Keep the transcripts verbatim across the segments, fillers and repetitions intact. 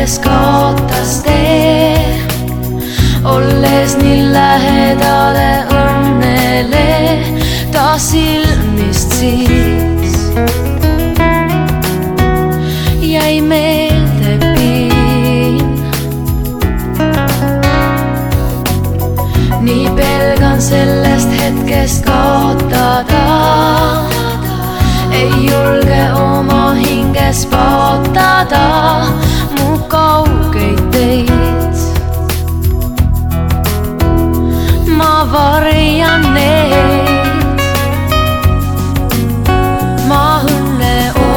kes kaotas tee, olles nii lähedale õnnele ta silmist siis jäi meelde piin. Nii pelgan sellest hetkest kaotada, ei julge oma hinges paotada mu kaugeid teid. Ma varjan neid, ma õnne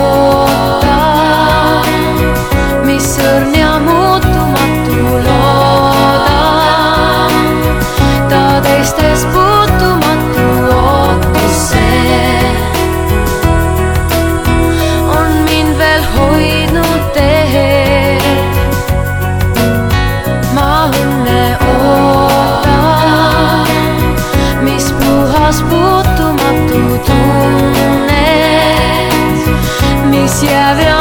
ootan, mis õrn ja muutumatu loodan. Ta teistes puutumatu ootus see on mind veel hoidnud teel. Ma õnne ootan, mis puhas puutumatu tunned, mis jääb ja